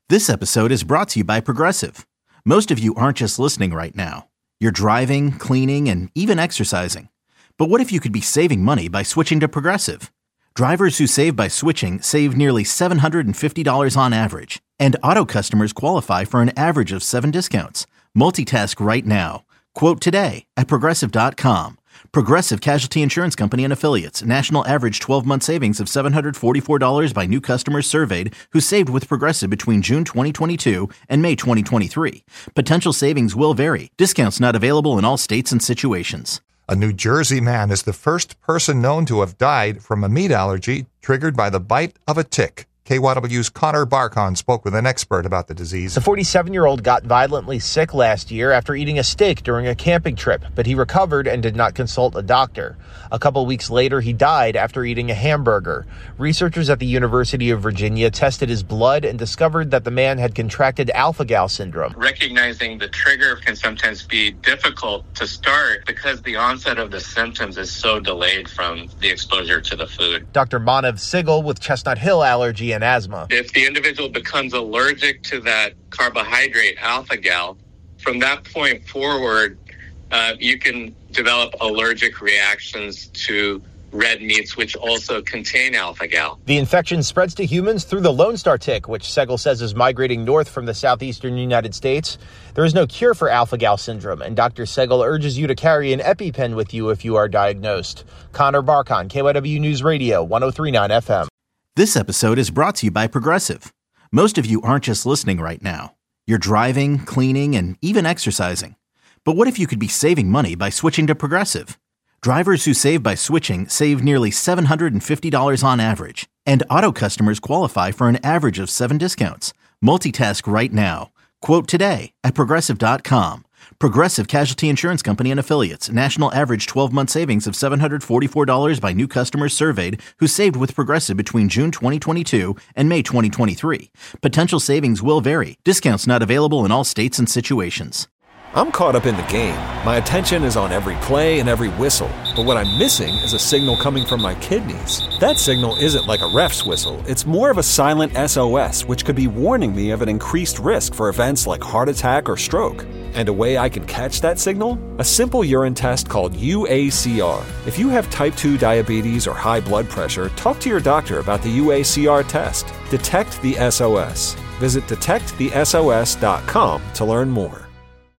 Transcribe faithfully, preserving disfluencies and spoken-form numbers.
This episode is brought to you by Progressive. Most of you aren't just listening right now. You're driving, cleaning, and even exercising. But what if you could be saving money by switching to Progressive? Drivers who save by switching save nearly seven hundred fifty dollars on average. And auto customers qualify for an average of seven discounts. Multitask right now. Quote today at Progressive dot com. Progressive Casualty Insurance Company and Affiliates. National average twelve-month savings of seven hundred forty-four dollars by new customers surveyed who saved with Progressive between June twenty twenty-two and May twenty twenty-three. Potential savings will vary. Discounts not available in all states and situations. A New Jersey man is the first person known to have died from a meat allergy triggered by the bite of a tick. K Y W's Connor Barkon spoke with an expert about the disease. The forty-seven-year-old got violently sick last year after eating a steak during a camping trip, but he recovered and did not consult a doctor. A couple weeks later, he died after eating a hamburger. Researchers at the University of Virginia tested his blood and discovered that the man had contracted alpha-gal syndrome. Recognizing the trigger can sometimes be difficult to start because the onset of the symptoms is so delayed from the exposure to the food. Doctor Manav Sigel with Chestnut Hill Allergy and Asthma. If the individual becomes allergic to that carbohydrate, alpha-gal, from that point forward, uh, you can develop allergic reactions to red meats, which also contain alpha-gal. The infection spreads to humans through the Lone Star tick, which Segel says is migrating north from the southeastern United States. There is no cure for alpha-gal syndrome, and Doctor Segel urges you to carry an EpiPen with you if you are diagnosed. Connor Barkon, K Y W News Radio, one oh three point nine F M. This episode is brought to you by Progressive. Most of you aren't just listening right now. You're driving, cleaning, and even exercising. But what if you could be saving money by switching to Progressive? Drivers who save by switching save nearly seven hundred fifty dollars on average. And auto customers qualify for an average of seven discounts. Multitask right now. Quote today at Progressive dot com. Progressive Casualty Insurance Company and Affiliates. National average twelve-month savings of seven hundred forty-four dollars by new customers surveyed who saved with Progressive between June twenty twenty-two and May twenty twenty-three. Potential savings will vary. Discounts not available in all states and situations. I'm caught up in the game. My attention is on every play and every whistle. But what I'm missing is a signal coming from my kidneys. That signal isn't like a ref's whistle. It's more of a silent S O S, which could be warning me of an increased risk for events like heart attack or stroke. And a way I can catch that signal? A simple urine test called U A C R. If you have type two diabetes or high blood pressure, talk to your doctor about the U A C R test. Detect the S O S. Visit detect the S O S dot com to learn more.